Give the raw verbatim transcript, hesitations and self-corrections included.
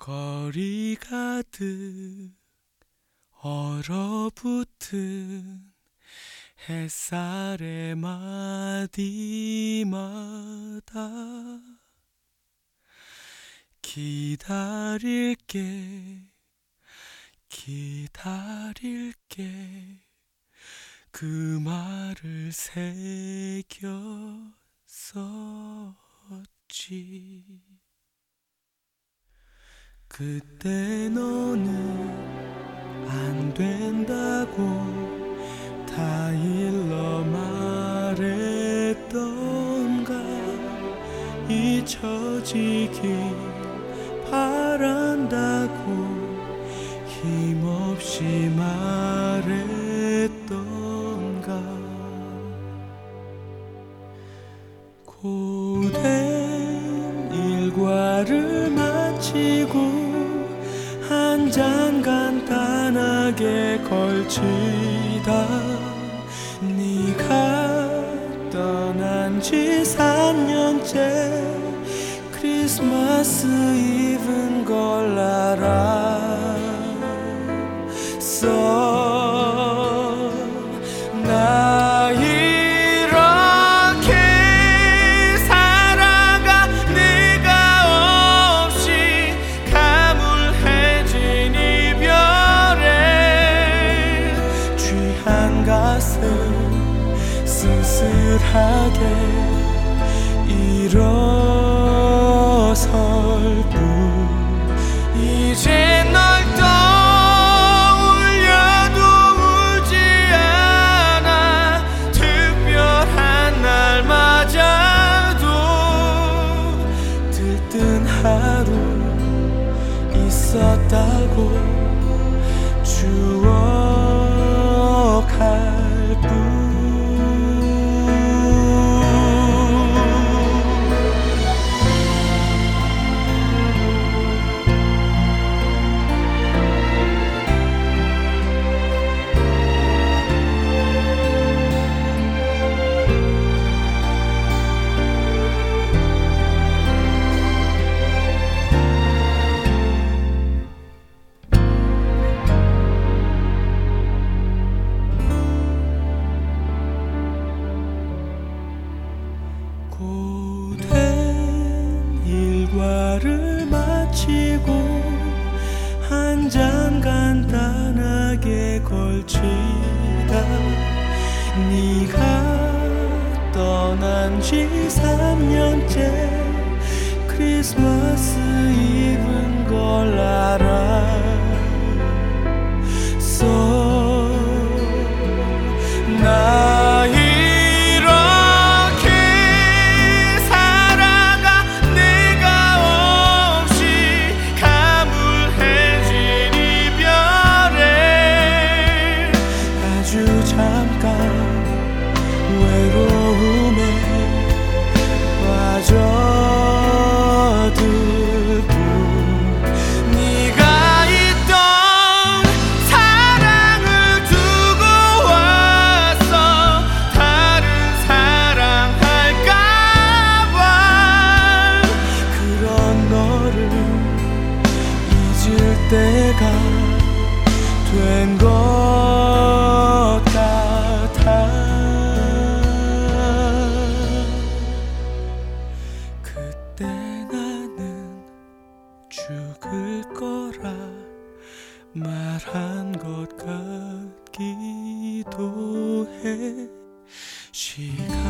거리 가득 얼어붙은 햇살의 마디마다 기다릴게 기다릴게 그 말을 새겼었지. 그때 너는 안 된다고 다 일러 말했던가. 잊혀지길 바란다고 힘없이 말했던가. 고된 일과를 마치고 한 잔 간단하게 걸치다 네가 떠난 지 삼 년째 크리스마스 이브인 걸 알았어. 나 이렇게 살아가 네가 없이 가물해진 이별에 취한 가슴 쓸쓸하게 일어설 뿐. 이제 널 떠올려도 울지 않아. 특별한 날 맞아도 들뜬 하루 있었다고 추억할 뿐. 고된 일과를 마치고 한 잔 간단하게 걸치다 네가 떠난 지 삼 년째 크리스마스 이브인 걸 알았어. 나 잠깐 외로움에 빠져들 뿐. 네가 있던 사랑을 두고 왔어. 다른 사랑할까봐 그런 너를 잊을 때가 된 것 같아. 그때 나는 죽을 거라 말한 것 같기도 해. 시간